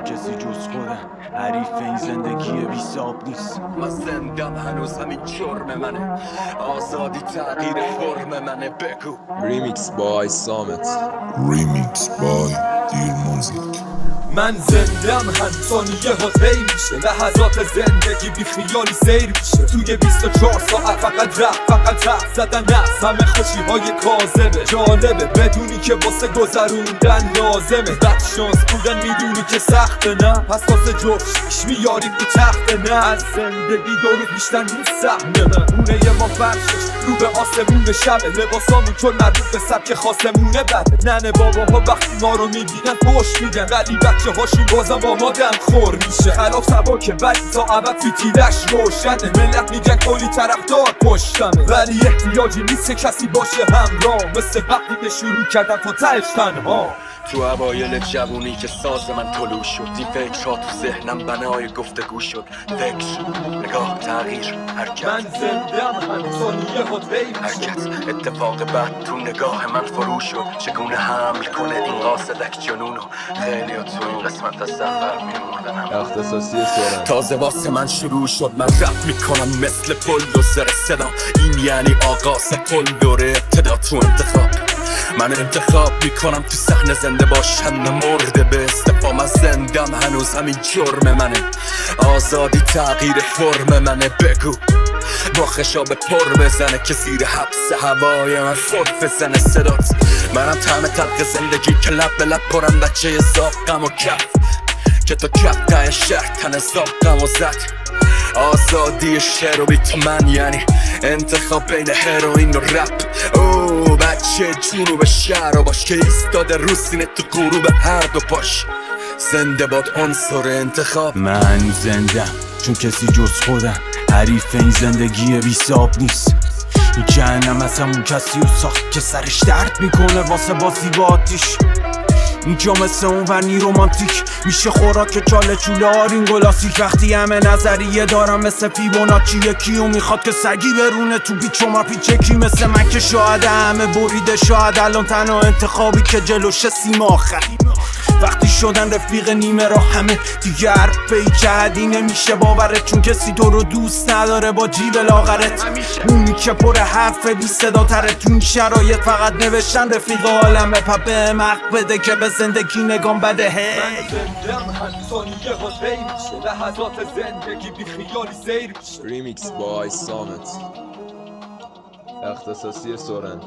کسی جز خودم حریف این زندگی بی حساب نیست. من زندم هنوز همین جرم منه، آزادی تغییر فرم منه. بگو. ریمیکس بای سامت. ریمیکس بای دیر موزیک. من زندم ثانیه ها طی میشه، لحظات زندگی بی خیالی سیر میشه. توی 24 ساعت فقط رفت، فقط حرف زدن از همه خوشی های کاذبه. جالبه بدونی که واسه گذروندن لازمه. بد شانس بودن میدونی که سخته، نه پس واسه جفتش میاریم تو تخته. نه از زندگی دو روز بیشتر نیست سهمه. خونه ما فرشش رو به آسمون شبه، لباسامون چون مربوط به سبک خاصمونه بده. ننه باباها وقتی ما رو میبینن پشت میدن، ولی بچه هاشون بازم با ما دم خور میشه. خلاف سباکه ولی تا ابد فیتیلش روشنه. ملت میگن کلی طرفدار پشتمه، ولی احتیاجی نیست کسی باشه همراه. مثل وقتی که شروع کردم تا تهش تنها. تو اوایل جوونی که ساز من طلوع شد، این فکرها تو ذهنم بنای گفتگو شد. فکر، نگاه، تغییر، حرکت. من زندم ثانیه ها طی حرکت، اتفاق بعد تو نگاه من فرو شد. چگونه حمل کنه این قاصدک جنونو. خیلی ها تو این قسمت از سفر میمردن. اختصاصی سرن. تازه واسه من شروع شد، من رپ میکنم مثل بلدوزر صدا. این یعنی آغاز کل دوره ابتدا تو انتخاب. من انتخاب میکنم تو صحنه زنده باشم، مرده به استفام از زندم هنوز همین جرم منه. آزادی تغییر فرم منه. بگو. با خشاب پر بزنه که زیر حبس هوای من خود بزنه صدات. منم طعم تلخ زندگی که لب به لب پرم، بچه زاقم و کف که تا کف ته شهر تن زاقم و زد. آزادی شعر و بیت من یعنی انتخاب بین هروئین و رپ. او بچه جنوب شهر و باش که ایستاده رو سینه تو غروب هر دو پاش. زنده باد عنصر انتخاب. من زندم چون کسی جز خودم حریف این زندگی بی حساب نیست. این جهنم از همون کسی رو ساخت که سرش درد میکنه واسه بازی با آتیش. اینجا مثل اون ورنی رومانتیک میشه خوراک چاله چوله آرین گلاسیک. وقتی همه نظریه دارم مثل فیبوناچی، یکیو میخواد که سگی برونه تو پیچ و مپیچ. یکی مثل من که شاید همه بریده، شاید الان تنها انتخابی که جلوش سیم آخر. وقتی شدن رفیق نیمه را همه دیگه حرفی جهدی نمیشه باورت، چون کسی تو رو دوست نداره با جیب لاغرت. اونی که پر حرف بی صدا تره تو این شرایط فقط نوشتن رفیق عالمه. پپه مق بده که به زندگی نگام بده. من زندم ثانیه ها طی میشه، لحظات زندگی بی خیالی سیر میشه. ریمیکس بای سامت. اختصاصی سرن.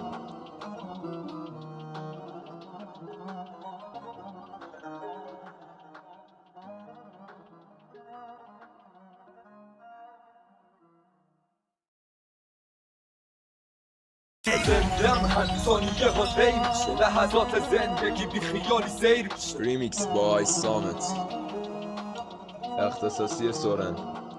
زندم ثانیه ها طی میشه، لحظات زندگی بی خیالی سیر میشه. ریمیکس بای سامت. اختصاصی سرن.